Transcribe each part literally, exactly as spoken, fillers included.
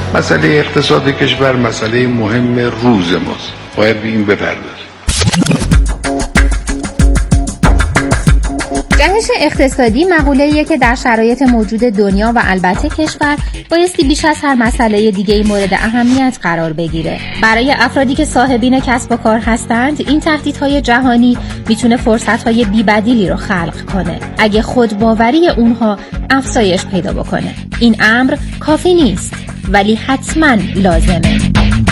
مسئله اقتصاد کشور مسئله مهم روز ماست، باید به این بپردازیم. جهش اقتصادی مقوله‌ایه که در شرایط موجود دنیا و البته کشور بایستی بیش از هر مسئله دیگه‌ای مورد اهمیت قرار بگیره. برای افرادی که صاحبین کسب و کار هستند، این تهدیدهای جهانی میتونه فرصت‌های بی‌بدیلی رو خلق کنه اگه خودباوری اونها افزایش پیدا بکنه. این امر کافی نیست، ولی حتماً لازمه.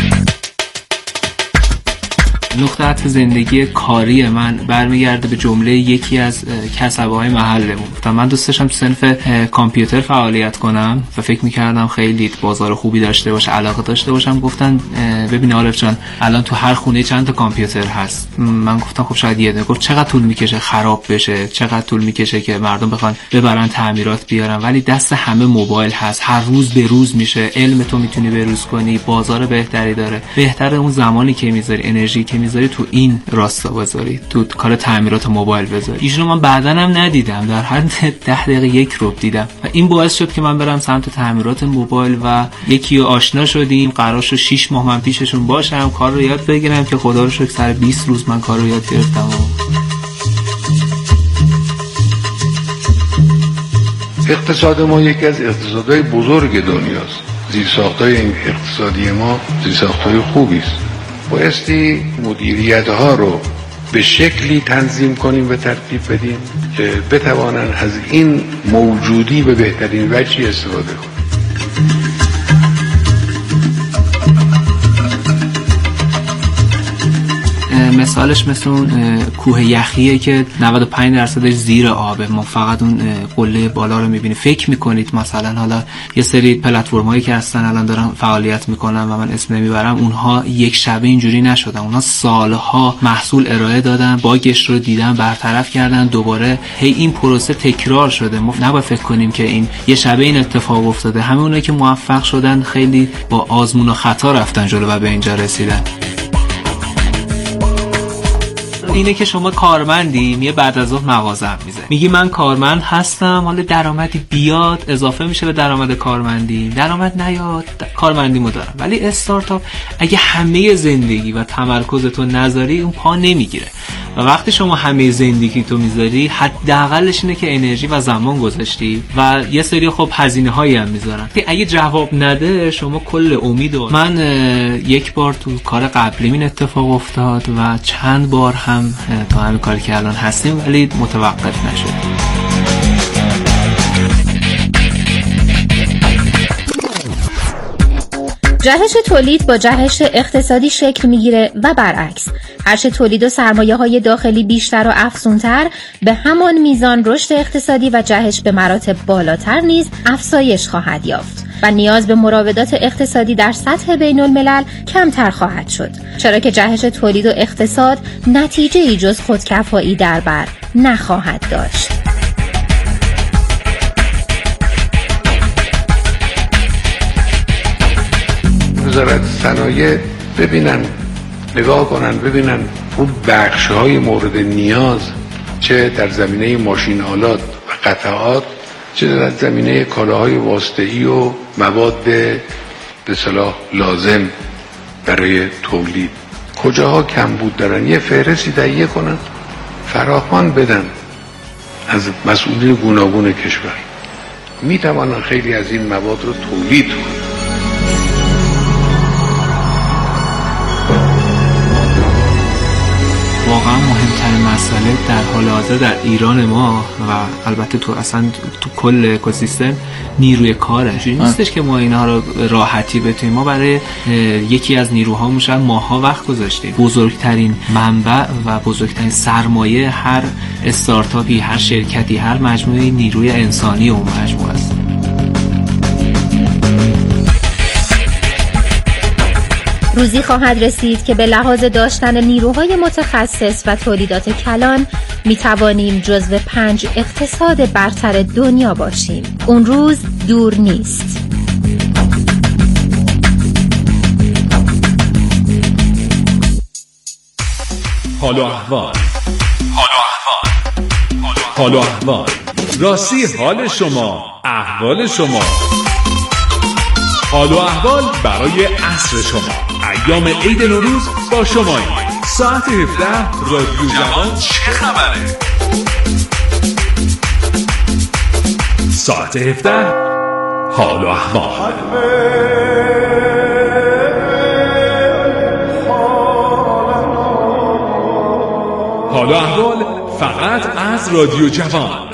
نقطه عطف زندگی کاری من برمیگرده به جمله یکی از کسب‌های محلمون. گفتم من دوست داشتم تو صنف کامپیوتر فعالیت کنم و فکر می‌کردم خیلی بازار خوبی داشته باشه، علاقه داشته باشم. گفتن ببین عارف جان الان تو هر خونه چند تا کامپیوتر هست. من گفتم خب شاید یه دونه. گفت چقدر طول میکشه خراب بشه، چقدر طول میکشه که مردم بخوان ببرن تعمیرات بیارن، ولی دست همه موبایل هست، هر روز به روز میشه، علم تو میتونی بروز کنی، بازار بهتری داره. بهتره اون زمانی که میذاری، انرژی که میذاری تو این راستا بذاری، تو کار تعمیرات موبایل بذاری. ایشونو من بعداً هم ندیدم، در هر ده دقیقه یک رو دیدم و این باعث شد که من برم سمت تعمیرات موبایل و یکی آشنا شدیم. قرار شد شش ماه من پیششون باشم، کار رو یاد بگیرم که خدا رو شکر سر بیست روز من کار رو یاد گرفتم. اقتصاد ما یکی از اقتصادهای بزرگ دنیاست. زیرساخت‌های این اقتصادی ما زیرساخت‌های خوبی است. بایستی مدیریت‌ها رو به شکلی تنظیم کنیم و ترتیب بدیم که بتوانند از این موجودی به بهترین وجهی استفاده کنیم. مثالش مثل اون کوه یخیه که نود و پنج درصدش زیر آبه، ما فقط اون قله بالا رو میبینیم. فکر میکنید مثلا حالا یه سری پلتفرمایی که هستن الان دارن فعالیت میکنن و من اسم نمیبرم، اونها یک شبه اینجوری نشدن، اونها سالها محصول ارائه دادن، باگش رو دیدن، برطرف کردن، دوباره هی این پروسه تکرار شده. ما نباید فکر کنیم که این یه شبه این اتفاق افتاده. همه اونایی که موفق شدن خیلی با آزمون و خطا رفتن جلو و به اینجا رسیدن. اینه که شما کارمندی، یه بعد از ظهر مغازه میزه، میگی من کارمند هستم، حالا درآمدی بیاد اضافه میشه به درآمد کارمندی، درآمد نیاد کارمندیمو دارم. ولی استارتاپ اگه همه زندگی و تمرکزتو نذاری اون پا نمیگیره و وقتی شما همه زندگی تو میذاری حداقلش اینه که انرژی و زمان گذاشتی و یه سری خب هزینه هایی هم میذارن. اگه جواب نده شما کل امیدو. من یک بار تو کار قبلی این اتفاق افتاد و چند بار هم تو همین کاری که الان هستیم ولی متوقف نشد. جهش تولید با جهش اقتصادی شکل میگیره و برعکس. هرچه تولید و سرمایه های داخلی بیشتر و افزونتر، به همان میزان رشد اقتصادی و جهش به مراتب بالاتر نیز افزایش خواهد یافت و نیاز به مراودات اقتصادی در سطح بین الملل کمتر خواهد شد، چرا که جهش تولید و اقتصاد نتیجه ای جز خودکفایی در بر نخواهد داشت. وزارت صنایع ببینن، نگاه کنن، ببینن اون بخش‌های مورد نیاز، چه در زمینه ماشین آلات و قطعات، چه در زمینه کالاهای واسطه‌ای و مواد به اصطلاح لازم برای تولید، کجاها کمبود دارن، یه فهرستی تهیه کنن، فراخوان بدن از مسئولین گوناگون کشور. میتوانن خیلی از این مواد رو تولید کنن. واقعا مهمترین مسئله در حال حاضر در ایران ما و البته تو اصلا تو کل اکوسیستم نیروی کاره. نیستش که ما اینها رو راحتی بتونیم. ما برای یکی از نیروهامون شاید ماها وقت گذاشتیم. بزرگترین منبع و بزرگترین سرمایه هر استارتاپی، هر شرکتی، هر مجموعه نیروی انسانی اون مجموعه است. روزی خواهد رسید که به لحاظ داشتن نیروهای متخصص و تولیدات کلان می توانیم جزو پنج اقتصاد برتر دنیا باشیم. اون روز دور نیست. حال و احوال، حال و احوال، حال و احوال، راستی حال شما، احوال شما. حال و احوال برای عصر شما. ایام عید نوروز با شماییم. ساعت هفده رادیو جوان چه خبره؟ ساعت هفده حال و احوال. حال و احوال فقط از رادیو جوان.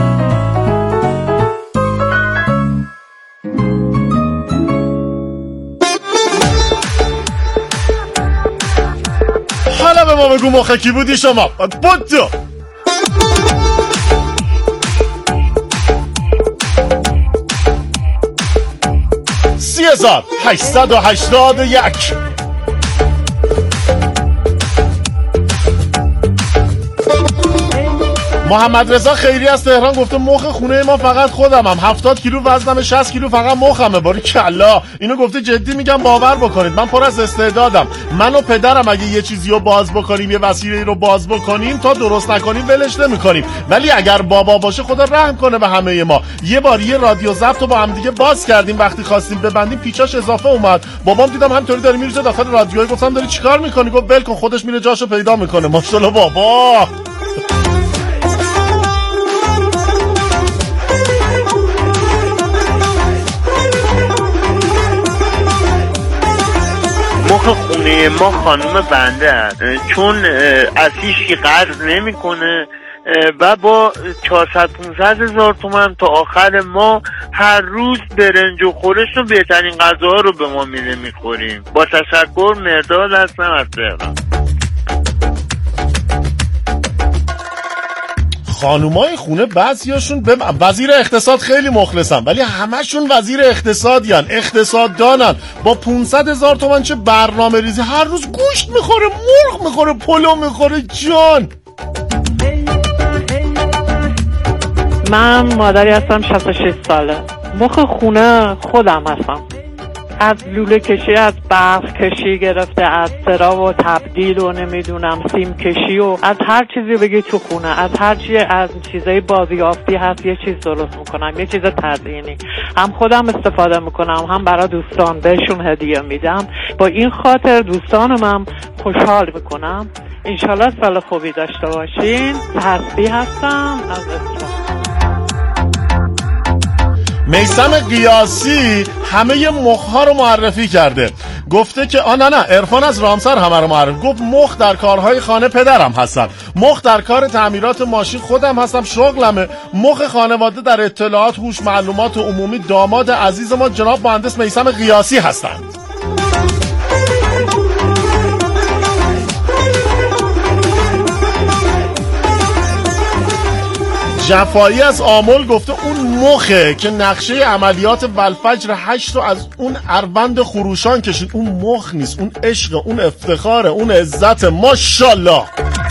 حالا به ما بگو مخه کی بودی شما؟ بودو سی هزار هشتصد و هشتاد و یک. محمد رضا خیری از تهران گفته مخ خونه ما فقط خودمم، هفتاد کیلو وزنم، شصت کیلو فقط مخمه. باری کلا اینو گفته، جدی میگم باور بکنید من پر از استعدادم. من و پدرم اگه یه چیزی رو باز بکنیم، یه وسیله رو باز بکنیم، تا درست نکنیم ولش نمی‌کنیم، ولی اگر بابا باشه خدا رحم کنه به همه ما. یه بار یه رادیو ضبط رو با هم دیگه باز کردیم، وقتی خواستیم ببندیم پیچاش اضافه اومد. بابام دیدم همینطوری داره میریزه داخل رادیو، گفتم داری چیکار می‌کنی؟ گفت ول کن خودش میره جاشو پیدا می‌کنه. ماشاءالله بابا. مخ خونه ما خانم بنده هست، چون از هیچی قرض نمی کنه و با چهارصد پانصد هزار تومن تا آخر ما هر روز برنج و خورش و بهترین غذاها رو به ما میده میخوریم. با تشکر، مرداد هستم از تهران. خانومای خونه بعضیاشون به وزیر اقتصاد خیلی مخلصن، ولی همشون وزیر اقتصادیان، اقتصاددانن، با پانصد هزار تومان چه برنامه ریزی، هر روز گوشت میخوره، مرغ میخوره، پلو میخوره. جان من مادری هستم، شصت و شش ساله. مخ خونه خودم هستم، از لوله کشی، از برف کشی گرفته، از سرا و تبدیل و نمیدونم سیم کشی و از هر چیزی بگی تو خونه، از هر چی از چیزای بازیافتی هست یه چیز درست میکنم، یه چیز تزیینی. هم خودم استفاده میکنم، هم برای دوستان بهشون هدیه میدم. با این خاطر دوستانم هم خوشحال میکنم. انشالله سال خوبی داشته باشین. تسبیح هستم از اسلام. میثم قیاسی همه مخها رو معرفی کرده، گفته که آ نه نه عرفان از رامسر همه رو معرفی. گفت مخ در کارهای خانه پدرم هستم، مخ در کار تعمیرات ماشین خودم هستم، شغلمه. مخ خانواده در اطلاعات، هوش، معلومات عمومی داماد عزیز ما جناب مهندس میثم قیاسی هستند. جفایی از آمل گفته اون مخه که نقشه عملیات والفجر هشت رو از اون اروند خروشان کشید. اون مخ نیست، اون عشق، اون افتخاره، اون عزت. ماشاءالله.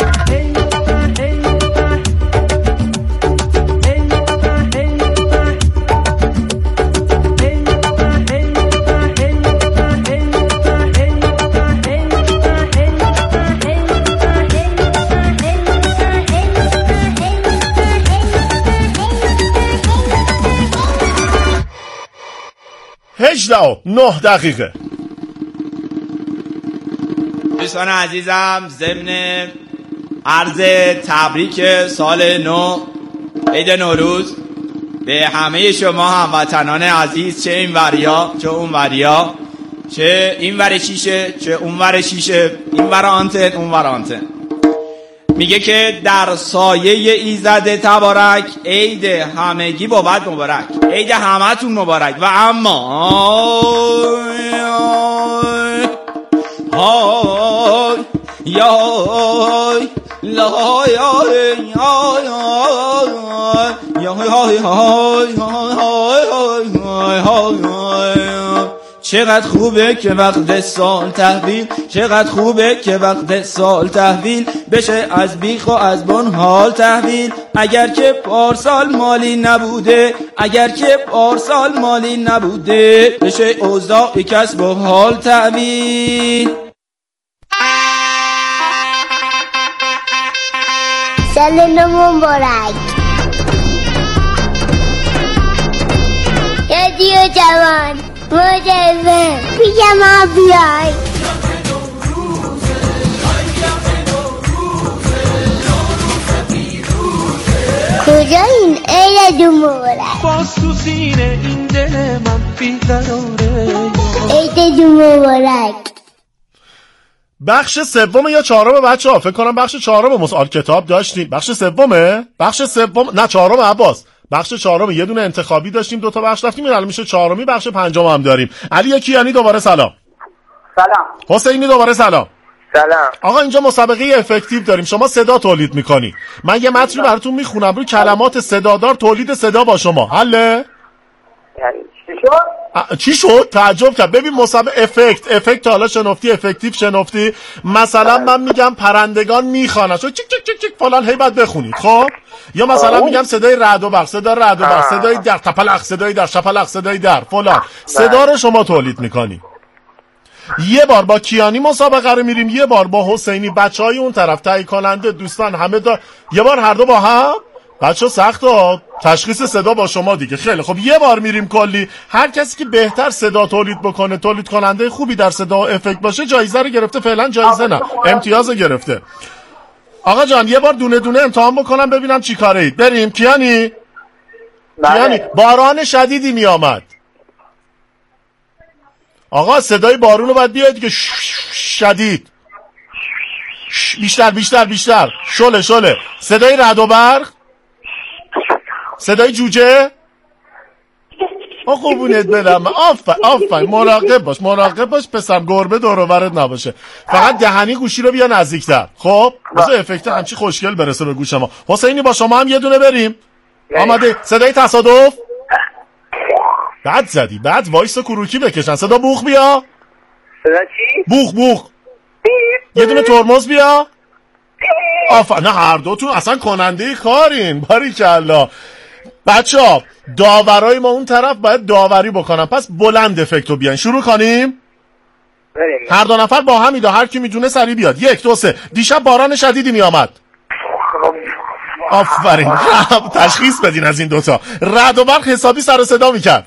هجده و نه دقیقه. دوستان عزیزم، ضمن عرض تبریک سال نو، عید نوروز به همه شما هموطنان عزیز، چه این وریا چه اون وریا، چه این ور شیشه چه اون ور شیشه، این ور آنتن اون ور آنتن. میگه که در سایه ایزد تبارک عید همگی بود مبارک، عید همتون مبارک. و اما های یا لا یا چقدر خوبه که وقت سال تحویل، چقدر خوبه که وقت سال تحویل بشه، از بیخ و از بن حال تحویل. اگر که پارسال مالی نبوده، اگر که پارسال مالی نبوده بشه اوضاع کسب و حال تحویل. سال نو مبارک. رادیو جوان موج ما بیای کجا این عید دو مبارک باز تو سینه این دل من بیقراره عید دو مبارک. بخش سوم یا چهارم بچه‌ها؟ فکر کنم بخش چهارم مسئله کتاب داشتیم. بخش سومه؟ بخش سوم نه چهارم عباس. بخش چهارم یه دونه انتخابی داشتیم، دو تا بخش رفتیم، الان میشه چهارمی. بخش پنجم هم داریم. علی کیانی دوباره سلام. سلام. حسینی دوباره سلام. سلام. آقا اینجا مسابقه افکتیو داریم. شما صدا تولید میکنی، من یه متن براتون میخونم، روی کلمات صدادار تولید صدا با شما. حله؟ یعنی چی شد؟ چی شد؟ تعجب کرد. ببین مسابقه افکت افکت حالا شنفتی، افکتیو شنفتی. مثلا من میگم پرندگان میخوانن، چیک چیک چیک چیک فلان، هی بعد بخونید. خب یا مثلا میگم صدای رعد و برق، صدا رعد و برق، صدای در تپلق، صدای در شپلق، صدای در فلان، صدا رو شما تولید میکنی. یه بار با کیانی مسابقه رو میریم، یه بار با حسینی. بچهای اون طرف تهیه کننده دوستان همه دا... یه بار هر دو با هم. بچه سخته تشخیص صدا با شما دیگه. خیلی خب یه بار میریم کلی، هر کسی که بهتر صدا تولید بکنه، تولید کننده خوبی در صدا و افکت باشه، جایزه رو گرفته. فعلا جایزه نه، امتیاز گرفته. آقا جان یه بار دونه دونه امتحان بکنم ببینم چی کاره اید. بریم کیانی. کیانی باران شدیدی میامد. آقا صدای بارون رو باید بیاید دیگه. شدید، بیشتر بیشتر بیشتر، شله شله. صدای رعد و برق، صدای جوجه. آ قربونت برم. آفر آفر مراقب باش مراقب باش پسرم، گربه دور و برت نباشه. فقط دهنی گوشی رو بیا نزدیکتر. خب بذار افکت همچی خوشگل برسه به گوش ما. حسینی با شما هم یه دونه بریم. آماده؟ صدای تصادف. بعد زدی، بعد وایس کروکی بکشن. صدا بوخ بیا. صدا چی؟ بوخ بوخ. یه دونه ترمز بیا. آفر نه هر دوتون اصلا کننده کارین. باریکلا. بچه‌ها داورای ما اون طرف باید داوری بکنن، پس بلند افکتو بیان. شروع کنیم. بریم. هر دو نفر با هم ایده، هر کی میدونه سری بیاد. یک دو سه. دیشب باران شدیدی میامد. آفرین. تشخیص بدین از این دوتا. رعد و برق حسابی سر و صدا میکرد.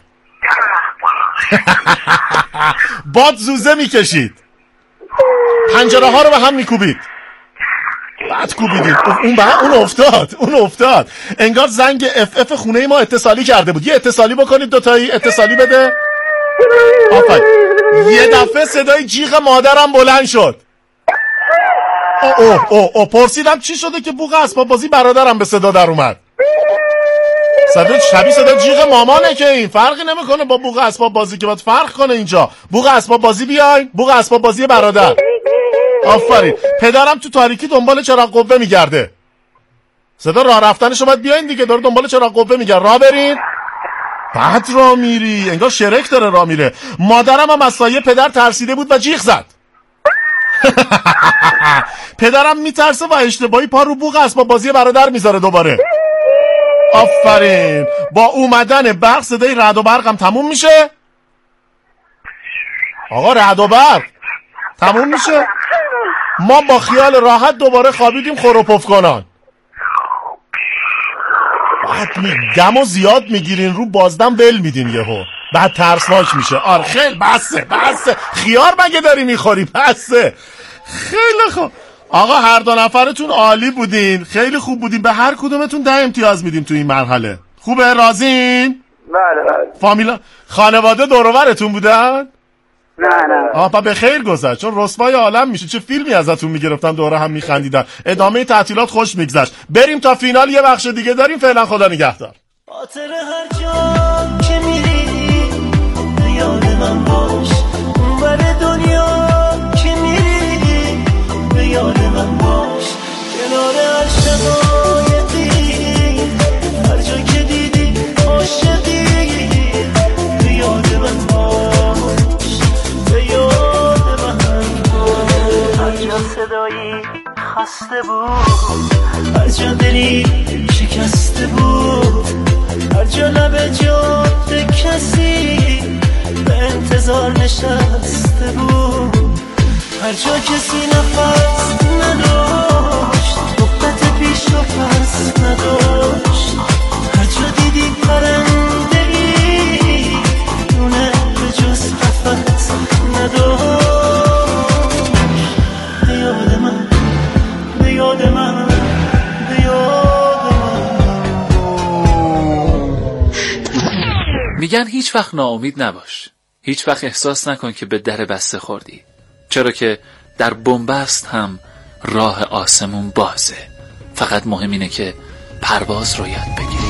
باد زوزه میکشید. پنجره ها رو به هم میکوبید. بعد کوبیدید. اون به اون افتاد اون افتاد انگار زنگ اف اف خونه ما اتصالی کرده بود. یه اتصالی بکنید دوتایی. اتصالی بده. آفرین. یه دفعه صدای جیغ مادرم بلند شد. اوه اوه اوه او. پرسیدم چی شده که بوق اسباب بازی برادرم به صدا در اومد. صدا شبیه صدا جیغ مامانه که این فرقی نمیکنه با بوق اسباب بازی که باید فرق کنه اینجا. بوق اسباب بازی بیاین، بوق اسباب بازی برادر. آفرین. پدرم تو تاریکی دنبال چراغ قوه میگرده. صدا راه رفتنش باید بیاین دیگه، داره دنبال چراغ قوه میگرده. راه برین. بعد راه میری انگار شرک داره راه میره. مادرم هم از سایه پدر ترسیده بود و جیغ زد. پدرم میترسه و اشتباهی پا رو بوق اسباب بازی برادر میذاره دوباره. آفرین. با اومدن برق صدای رعد و برقم تموم میشه. آقا رعد و برق تموم میشه. ما با خیال راحت دوباره خوابیدیم خروپف کنان. بعد دمو زیاد میگیرین رو بازدم ول میدین یهو، بعد ترسناک میشه. آره خیلی بسه بسه. خیار مگه داری میخوری؟ بسه. خیلی خوب آقا هر دو نفرتون عالی بودین، خیلی خوب بودین. به هر کدومتون ده امتیاز میدیم تو این مرحله. خوبه؟ راضین؟ بله بله. فامیلا خانواده دور و برتون بودن؟ نه نه. آها پا به خیر گذشت، چون رسوای عالم میشه. چه فیلمی ازتون میگرفتن دوره هم میخندیدن. ادامه تعطیلات خوش میگذشت. بریم تا فینال یه بخش دیگه داریم. فعلا خدا نگهدار. خاطر هر جا که میری یاد من باش، اونور دنیا که میری به یاد من باش، کنار هر شقایقی هر جا که دیدی عاشقی به یاد من باش، به یاد من باش. هر جا صدایی خسته بود، هر جا دلی شکسته بود، هر جا لب جاده کسی به انتظار نشسته بود، هر جا کسی نفس نداشت، وقت پیش و پس نداشت، هر جا دیدی پرنده ای دونه به جز قفس نداشت. میگن هیچ وقت ناامید نباش، هیچ وقت احساس نکن که به در بسته خوردی، چرا که در بنبست هم راه آسمون بازه. فقط مهم اینه که پرواز رو یاد بگیری.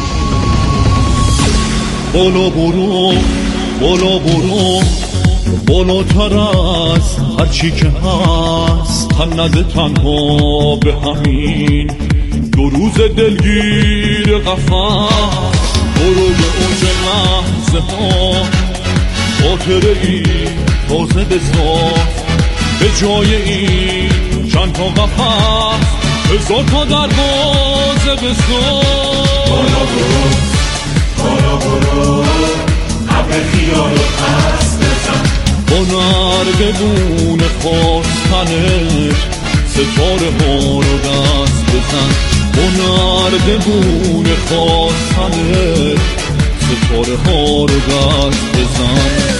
بالا برو بالا برو بالاتر از هر چی که هست، تن نده تنها به همین دو روز دلگیر قفس. برو به اوج لحظه ها خاطره ای تازه بساز، به جای این چند تا قفس هزار تا دروازه بساز. بالا برو بالا برو ابر خیال و پس بزن، با نردبون خواستنت ستاره ها رو دست بزن. با نردبون خواستنت ستاره ها رو دست بزن.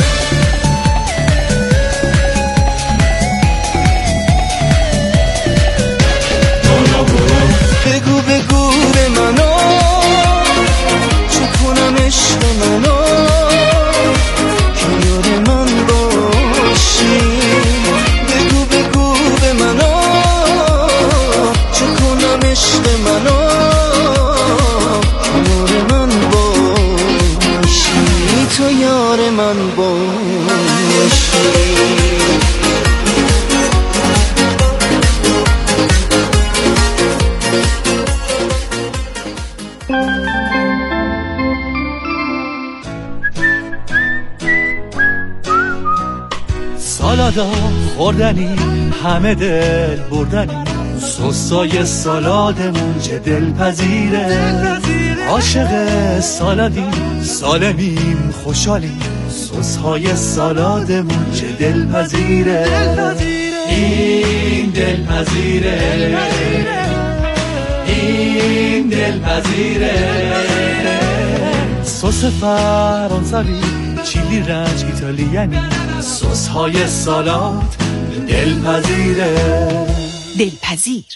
بگو بگو به منو چه کنم عشق منو، کنار من باشی. بگو بگو به منو چه کنم عشق منو، کنار من باشی. تو یار من باشی. سالادا خوردنی همه دل بردنی، سسای سالادمون چه دلپذیره. عاشق سالادی سالمیم خوشحالیم، سسهای سالادمون چه دلپذیره. این دلپذیره این دلپذیره. سس فرانسوی چیلی رنج ایتالیانی، سس های سالاد دلپذیره. دلپذیر.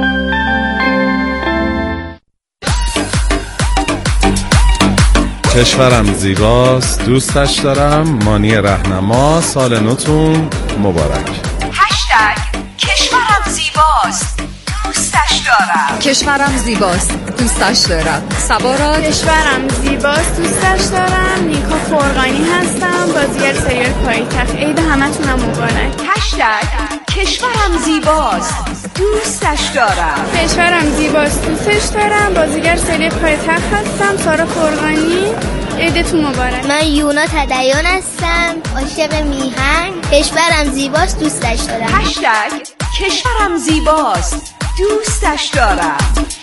کشورم زیباست دوستش دارم. مانی رهنما، سال نوتون مبارک. هشتگ کشورم زیباست دوستش دارم. کشورم زیباست دوستش دارم. سبارات. کشورم زیباست دوستش دارم. نیکا فرقانی هستم، بازیگر سریال پایتخت. عید همتونم مبارک. هشتگ کشورم زیباست دوستش دارم. کشورم زیباست دوستش دارم، بازیگر سریال پایتخت هستم. سارا فرقانی. عیدتون مبارک. من یونا تدیان هستم، عاشق میهن. کشورم زیباست دوستش دارم. هشتگ کشورم زیباست دوستش دارم.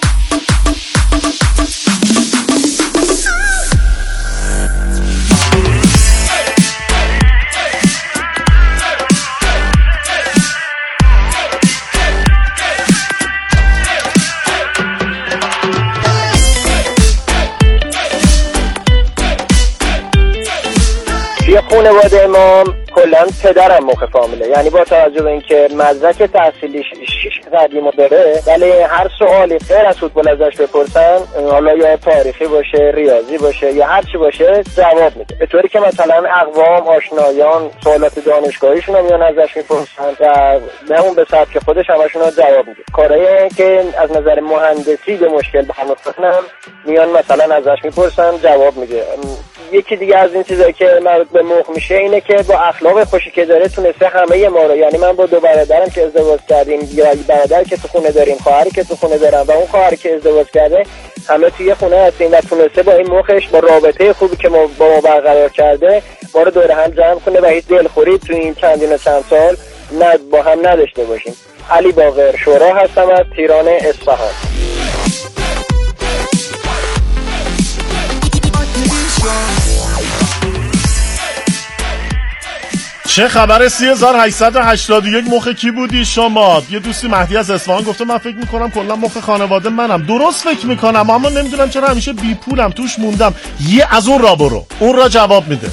توی خانواده ما کلا پدرم مخ فامیله، یعنی با توجه به اینکه مدرک تحصیلیش شش قدیمو داره، ولی هر سوالی غیر از فوتبال ازش بپرسن، حالا یا تاریخی باشه، ریاضی باشه یا هر چی باشه، جواب میده. به طوری که مثلا اقوام، آشنایان سوالات دانشگاهیشون رو میان ازش میپرسن و به اون به سبک خودش همشون رو جواب میده. کارهایی که از نظر مهندسی به مشکل برمیخورن میان مثلا ازش میپرسن جواب میده. یکی دیگه از این چیزایی که مربوط به مخ میشه اینه که با اخلاق خوشی که داره تونسته همه ما رو، یعنی من با دو برادرم که ازدواج کردیم، یا برادر که تو خونه داریم، خواهری که تو خونه دارم و اون خواهری که ازدواج کرده، همه توی خونه هستیم و تونسته با این مخش، با رابطه خوبی که ما با ما برقرار کرده، ما رو دور هم جمع کنه و هیچ دلخوری تو این چندین و چند سال نه با هم نداشته باشیم. علی باقر شورا هستم از تیران اصفهان. چه خبر؟ سی هزار و هشتصد و هشتاد و یک مخ کی بودی شما؟ یه دوستی مهدی از اصفهان گفته من فکر میکنم کلا مخ خانواده منم. درست فکر میکنم، اما نمیدونم چرا همیشه بی پولم، توش موندم. یه از اون را برو، اون را جواب میده.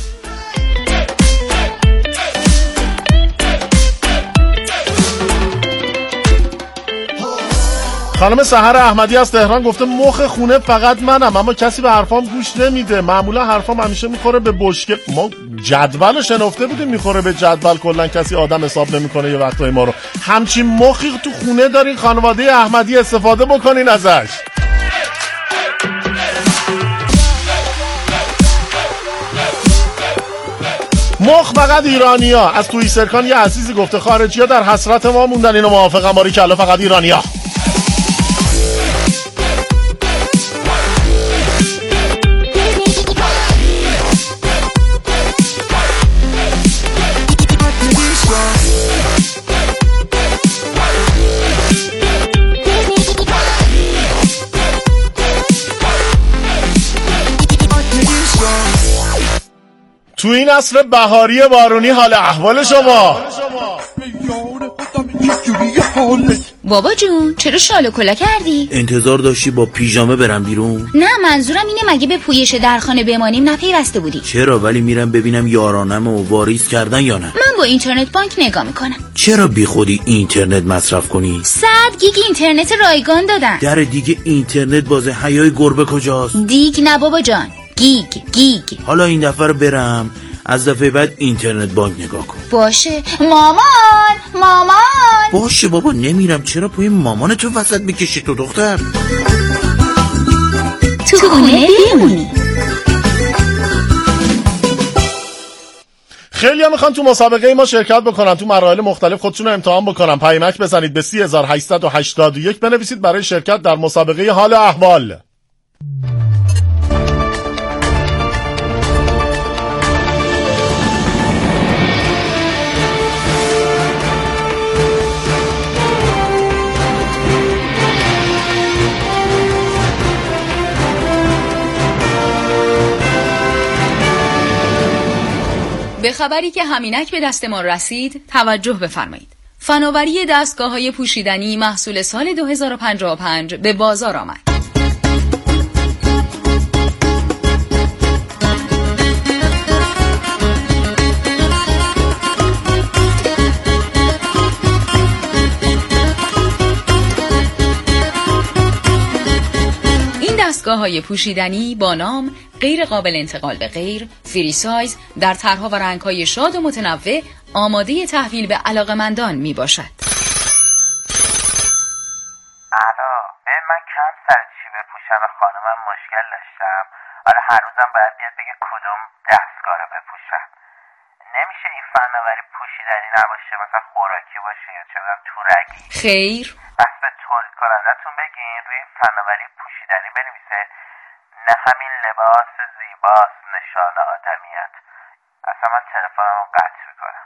خانم سحر احمدی از تهران گفته مخ خونه فقط منم، اما کسی به حرفام گوش نمیده. معمولا حرفام همیشه میخوره به بشکه. ما جدول شنفته بودیم میخوره به جدول، کلا کسی آدم حساب نمیکنه یه وقتای ما رو. همچین مخی تو خونه دارین خانواده احمدی، استفاده بکنین ازش. مخ فقط ایرانیا. از توی سرکان یه عزیزی گفته خارجی‌ها در حسرت ما موندن. اینو موافقم، باری کلا فقط ایرانیا. تو این عصر بهاری بارونی حال احوال شما؟ بابا جون چرا شال و کلا کردی؟ انتظار داشتی با پیژامه برم بیرون؟ نه منظورم اینه مگه به پویش در خانه بمانیم نپیوسته بودی؟ چرا؟ ولی میرم ببینم یارانم و واریز کردن یا نه. من با اینترنت بانک نگاه میکنم. چرا بی خودی اینترنت مصرف کنی؟ صد گیگ اینترنت رایگان دادن. در دیگه اینترنت بازه حیای گربه کجاست؟ دیگ نه بابا جان، گیگ گیگ. حالا این دفعه رو برم، از دفعه بعد اینترنت بانک نگاه کن. باشه مامان مامان. باشه بابا نمیرم. چرا پای مامان تو وسط میکشی تو دختر؟ تو خونه بمونی. خیلی هم میخوان تو مسابقه ما شرکت بکنن، تو مراحل مختلف خودشون رو امتحان بکنن. پیامک بزنید به سی هزار و هشتصد و هشتاد و یک بنویسید برای شرکت در مسابقه حال احوال. به خبری که همینک به دست ما رسید توجه بفرمایید. فناوری دستگاه‌های پوشیدنی محصول سال دو هزار و پنجاه و پنج به بازار آمد. دستگاه‌های پوشیدنی با نام غیر قابل انتقال به غیر، فری سایز، در طرح‌ها و رنگ‌های شاد و متنوع، آماده تحویل به علاقه‌مندان میباشد. الو، ببین من کم سر چی بپوشم، خانمم مشکل داشتم. آره هر روزم باید بیاد بگه کدوم دستگاه رو بپوشم. نمیشه این فناوری پوشیدنی نباشه، مثلا خوراکی باشه یا چه می‌دونم تورگی؟ خیر. بس به تولید کنندتون بگین روی فناوری پوشیدنی بنویسه نه همین لباس زیباست نشان آدمیت. اصلا من تلفنمو قطع میکنم.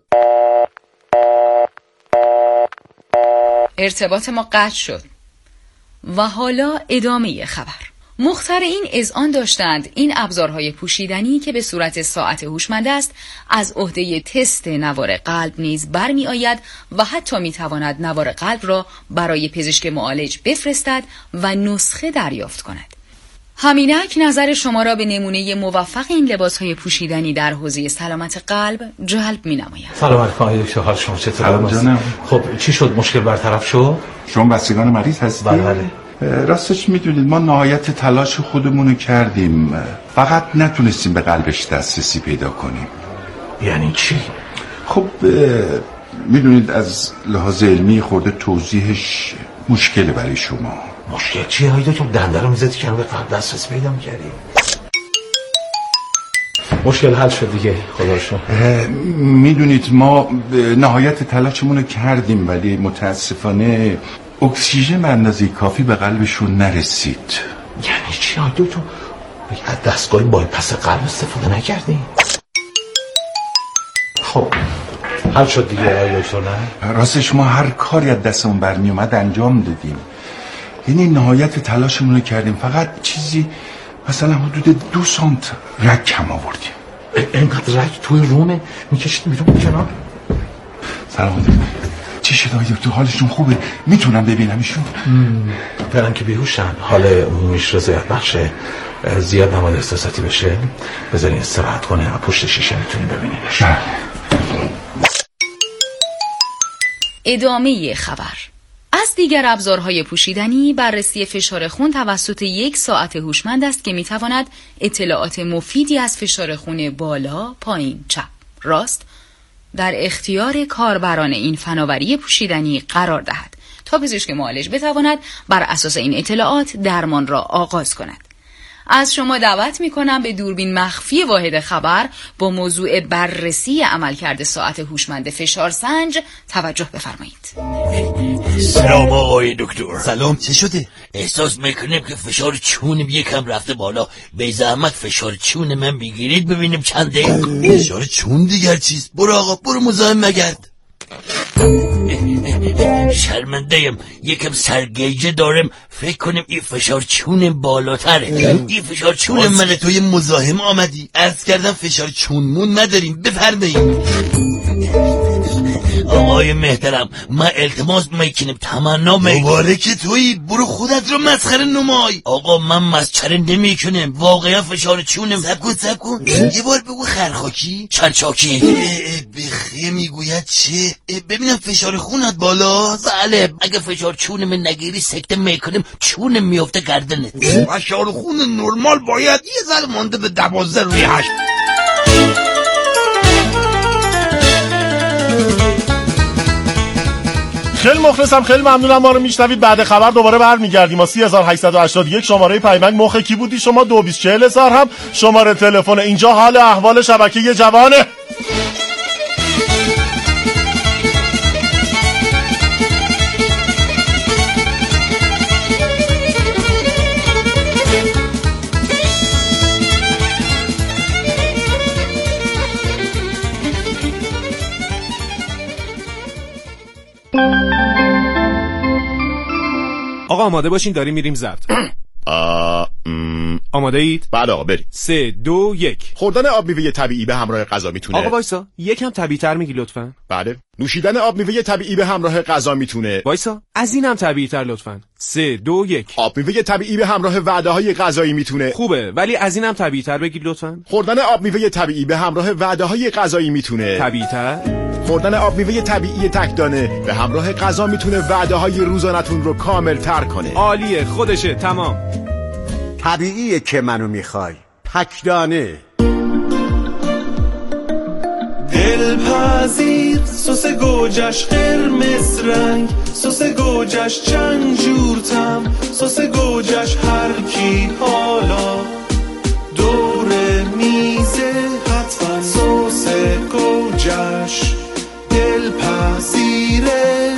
ارتباط ما قطع شد. و حالا ادامه خبر. مخترعین اذعان داشتند این ابزارهای پوشیدنی که به صورت ساعت هوشمند است از عهده تست نوار قلب نیز برمی آید و حتی می تواند نوار قلب را برای پزشک معالج بفرستد و نسخه دریافت کند. همینک نظر شما را به نمونه موفق این لباسهای پوشیدنی در حوزه سلامت قلب جلب می نماید. سلام علیکم آقای دکتر، حال شما چطوره؟ خب چی شد؟ مشکل برطرف شد؟ شما بستگان مریض هستید؟ بله. راستش میدونید ما نهایت تلاش خودمونو کردیم، فقط نتونستیم به قلبش دسترسی پیدا کنیم. یعنی چی؟ خب میدونید از لحاظ علمی خورده توضیحش مشکله برای شما. مشکل چیه؟ هایده که دنده رو میزدی که به قلب دسترسی پیدا میکردیم. مشکل حل شد دیگه خدا شد. میدونید ما نهایت تلاشمونو کردیم ولی متاسفانه اکسیژن به اندازه کافی به قلبشون نرسید. یعنی چی آیدو تو؟ از دستگاه بایپاس قلب استفاده نکردی؟ خب حل شد دیگه آیدو تو نه؟ راستش ما هر کاری از دستمون برمی اومد انجام دادیم، یعنی نهایت تلاشمون رو کردیم، فقط چیزی مثلا حدود دو سانت رگ کم آوردیم. اینقدر رگ توی رومه میکشید میتونم کنار؟ سلامت چی شد آقای دکتر؟ حالشون خوبه؟ میتونم ببینم ایشون؟ برن که بیهوشن، حال عمومیش رضایت بخشه، زیاد نماد احساساتی بشه بذارین استراحت کنه و پشت شیشه میتونیم ببینینش. ادامه خبر. از دیگر ابزارهای پوشیدنی بررسی فشار خون توسط یک ساعت هوشمند است که میتواند اطلاعات مفیدی از فشار خون بالا، پایین، چپ، راست در اختیار کاربران این فناوری پوشیدنی قرار دهد تا پزشک معالج بتواند بر اساس این اطلاعات درمان را آغاز کند. از شما دعوت می‌کنم به دوربین مخفی واحد خبر با موضوع بررسی عملکرد ساعت هوشمند فشار سنج توجه بفرمایید. سلام آقای دکتر. سلام، چه شده؟ احساس میکنم که فشار چونم یکم رفته بالا. به زحمت فشار چون من بگیرید ببینیم چنده. فشار چون دیگر چیست؟ برو آقا، برو مزاحم نگرد. شرمنده‌ام، یکم سرگیجه دارم. فکر کنم این فشار چون بالاتره. این فشار چون من. توی مزاحم آمدی؟ عرض کردم فشار چونمون نداریم، بفرمایید. آقای محترم، من التماس میکنم، تمنا میکنم. مبارک تویی، برو خودت رو مسخره نمای. آقا من مسخره نمیکنم، واقعا فشار چونم. سب کن سب کن یه بار بگو خرخاکی چرچاکی. بخیه میگوید چه؟ ببینم فشار خونت بالا؟ بله، اگه فشار چونم نگیری سکته میکنم، چونم میفته گردنت. فشار خون نرمال باید یه ذره مانده به دوازده روی هشت. خیلی مخلصم، خیلی ممنونم ما رو میشنوید. بعد خبر دوباره برمیگردیم. ما سی هزار و هشتصد و هشتاد و یک شماره پیمنگ مخ کی بودی شما، دو بیست چهل هزار هم شماره تلفن. اینجا حال احوال شبکه جوانه. آقا آماده باشین، داریم میریم زرد. آماده اید؟ بله آقا بریم. سه دو یک. خوردن آب میوه طبیعی به همراه غذا میتونه. آقا وایسا، یکم طبیعی تر میگی لطفاً. بله. نوشیدن آب میوه طبیعی به همراه غذا میتونه. وایسا، از اینم طبیعی تر لطفاً. سه دو یک. آب میوه طبیعی به همراه وعده های غذایی میتونه. خوبه، ولی از اینم طبیعی تر بگید لطفاً. خوردن آب میوه طبیعی به همراه وعده های غذایی میتونه. طبیعی تر. خوردن آب میوه طبیعی تکدانه به همراه غذا میتونه وعده های روزانتون رو کامل تر کنه. عالیه، خودشه، تمام. طبیعیه که منو میخوای، تکدانه. دلپذیر سس گوجش قرمز رنگ، سس گوجش چند جور طعم، سس گوجش هر کی حالا دور میزه حتما سس گوجش دلپذیره.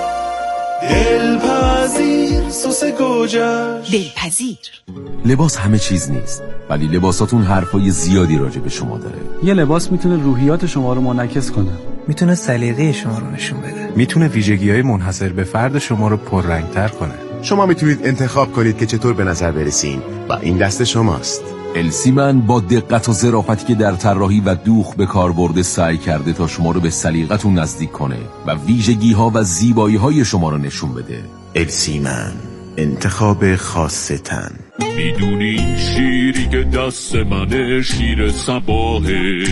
دلپذیر سس گوجش. دلپذیر. لباس همه چیز نیست، ولی لباساتون حرفای زیادی راجع به شما داره. یه لباس میتونه روحیات شما رو منعکس کنه، میتونه سلیقه شما رو نشون بده، میتونه ویژگی‌های منحصر به فرد شما رو پررنگ‌تر کنه. شما میتونید انتخاب کنید که چطور به نظر برسین و این دست شماست. السیمن با دقت و ظرافتی که در طراحی و دوخ به کار برده سعی کرده تا شما رو به سلیقتون نزدیک کنه و ویژگی‌ها و زیبایی‌های شما رو نشون بده. السیمن، انتخاب خاص تن. میدونی این شیری که دست منه شیر صباحه،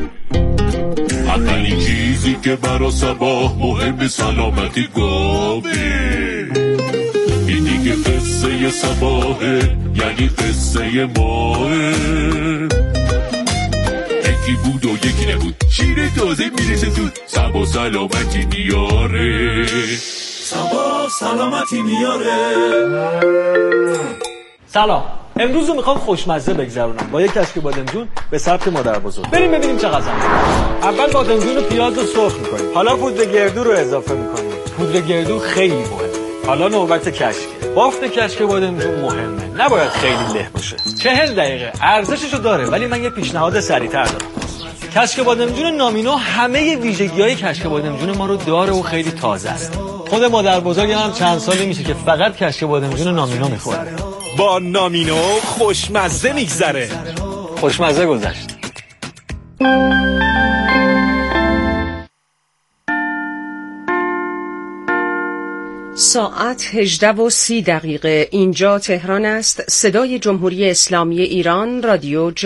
اولین چیزی که برا صباح مهم سلامتی گاوه. این دیگه قصه صباحه، یعنی قصه ماه. یکی بود و یکی نبود، شیر تازه میرسه زود، صبا سلامتی میاره، صبا سلامتی میاره. سلام، امروز رو میخوام خوشمزه بگذرونم با یک کشک بادمجون به سبک مادر بزرگ. بریم ببینیم چه غذا می‌کنیم. اول بادمجون و پیاز رو سرخ میکنیم، حالا پودر گردو رو اضافه میکنیم. پودر گردو خیلی مهمه. حالا نوبت کشکه. بافت کشک بادمجون مهمه، نباید خیلی له باشه. چهل دقیقه ارزششو داره، ولی من یه پیشنهاد سریع‌تر دارم. کشک بادمجون نامینو همه ویژگی‌های کشک بادمجون ما رو داره و خیلی تازه است. خود مادر بزرگ هم چند سالی میشه که فقط کشک بادمجون نامینو میخوره. با نامینو خوشمزه میگذره. خوشمزه گذشت. ساعت هجده و سی دقیقه. اینجا تهران است. صدای جمهوری اسلامی ایران، رادیو